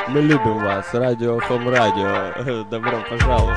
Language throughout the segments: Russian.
Мы любим вас, радио Хом Радио. Добро пожаловать.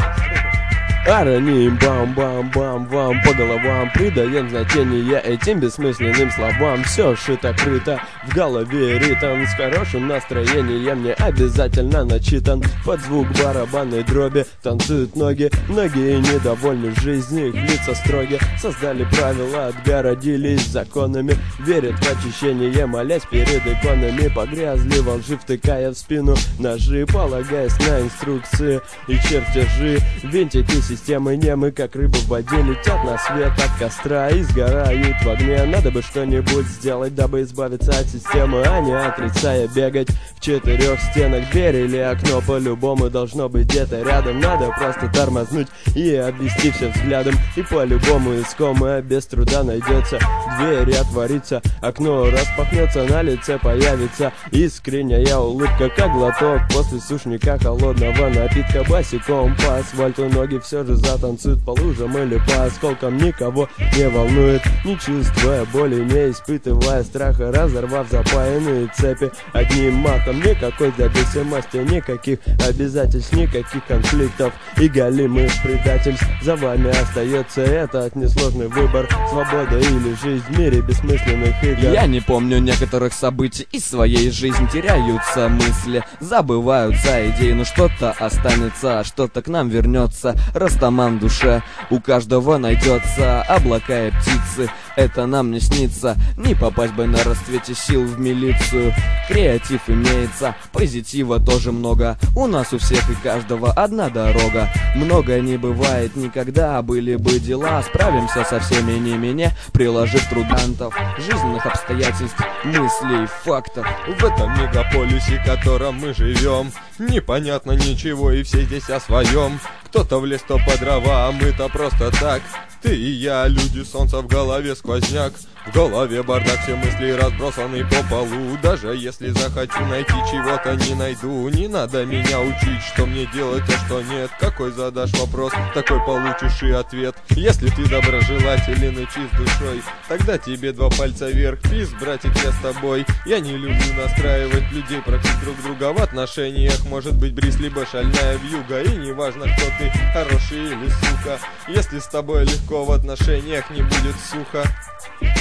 Ароним, бам-бам-бам, вам по головам придаем значение этим бессмысленным словам. Все шито-крыто, в голове ритм, с хорошим настроением не обязательно начитан. Под звук барабанной дроби танцуют ноги, многие недовольны жизнью, их лица строги. Создали правила, отгородились законами, верят в очищение, молясь перед иконами. Погрязли во лжи, втыкая в спину ножи, полагаясь на инструкции и чертежи. Винтики системы немы, как рыбы в воде, летят на свет от костра и сгорают в огне. Надо бы что-нибудь сделать, дабы избавиться от системы, а не отрицая бегать в четырех стенах. Дверь или окно по-любому должно быть где-то рядом. Надо просто тормознуть и обвести все взглядом, и по-любому искомое без труда найдется. Дверь отворится, окно распахнется, на лице появится искренняя улыбка, как глоток после сушника холодного напитка. Босиком по асфальту ноги все же затанцуют по лужам или по осколкам. Никого не волнует, не чувствуя боли, не испытывая страха, разорвав запаянные цепи одним махом. Никакой зависимости, никаких обязательств, никаких конфликтов и галимых предательств. За вами остается этот несложный выбор: свобода или жизнь в мире бессмысленных игр. Я не помню некоторых событий из своей жизни, теряются мысли, забываются идеи, но что-то останется, что-то к нам вернется. Растаман в душе у каждого найдется, облака и птицы, это нам не снится. Не попасть бы на расцвете сил в милицию. Креатив имеется, позитива тоже много, у нас у всех и каждого одна дорога. Много не бывает никогда, были бы дела, справимся со всеми ними, не приложив трудантов, жизненных обстоятельств, мыслей, фактов. В этом мегаполисе, в котором мы живем, непонятно ничего и все здесь о своем. Кто-то в лес, то по дрова, а мы-то просто так. Ты и я, люди, солнца в голове сквозняк. В голове бардак, все мысли разбросаны по полу. Даже если захочу найти, чего-то не найду. Не надо меня учить, что мне делать, а что нет. Какой задашь вопрос, такой получишь и ответ. Если ты доброжелателен и чист душой, тогда тебе 2 пальца вверх. Пиз, братик, я с тобой. Я не люблю настраивать людей против друг друга в отношениях. Может быть бриз, либо шальная вьюга. И не важно, кто ты, хороший или сука. Если с тобой легко, в отношениях не будет сухо.